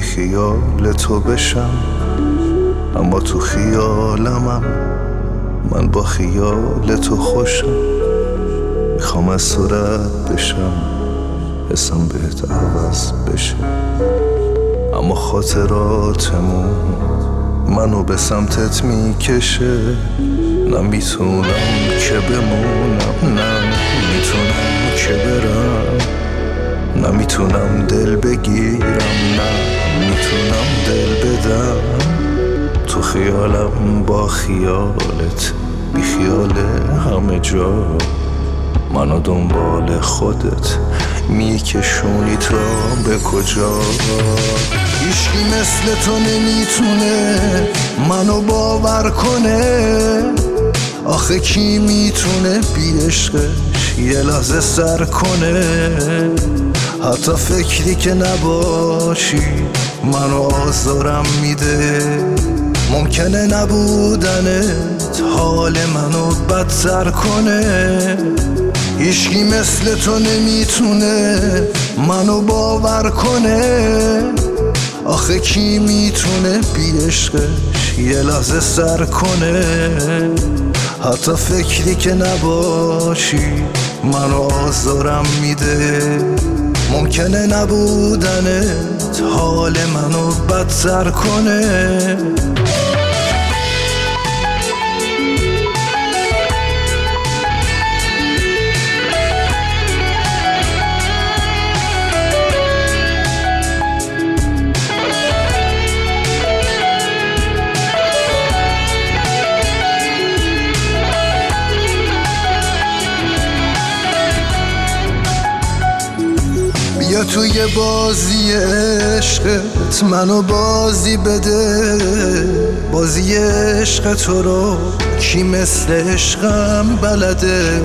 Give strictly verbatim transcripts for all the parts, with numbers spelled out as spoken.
خیال تو بشم، اما تو خیالمم من با خیال تو خوشم. میخوام از تو رد بشم، حسم بهت عوض بشه، اما خاطراتمون منو به سمتت میکشه. نمیتونم که بمونم، نه میتونم که برم، نمیتونم دل بگیرم، نه میتونم دل بدم. تو خیالم با خیالت، بی خیال همه جا، منو دنبال خودت میکشونی تا به کجا. هیچکی مثل تو نمیتونه منو باور کنه، آخه کی میتونه بی عشقش یه لحظه سر کنه. حتی فکری که نباشی منو آزارم میده، ممکنه نبودنت حال منو بدتر کنه. هیچکی مثل تو نمیتونه منو باور کنه، آخه کی میتونه بی عشقش یه لحظه سر کنه. حتی فکری که نباشی منو آزارم میده، ممکنه نبودنت حال منو بدتر کنه. بیا توی بازی عشقت منو بازی بده، بازی عشق تو رو کی مثل عشقم بلده.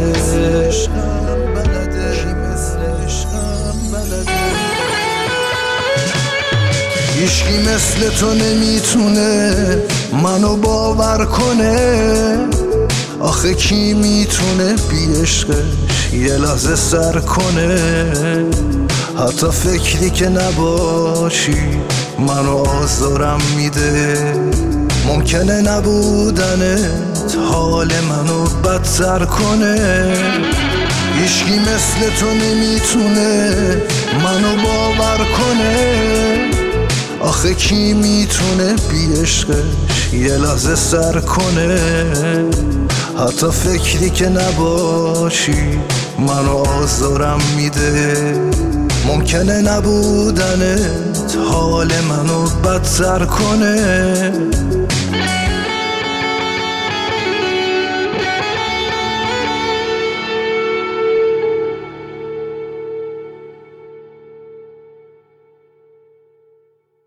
هیچکی مثل تو نمیتونه منو باور کنه، آخه کی میتونه بی عشقش یه لحظه سر کنه. حتی فکری که نباشی منو آزارم میده، ممکنه نبودنت حال منو بدتر کنه. هیچکی مثل تو نمیتونه منو باور کنه، آخه کی میتونه بی عشقش یه لحظه سر کنه. حتی فکری که نباشی منو آزارم میده، ممکنه نبودنت حال منو بدتر کنه.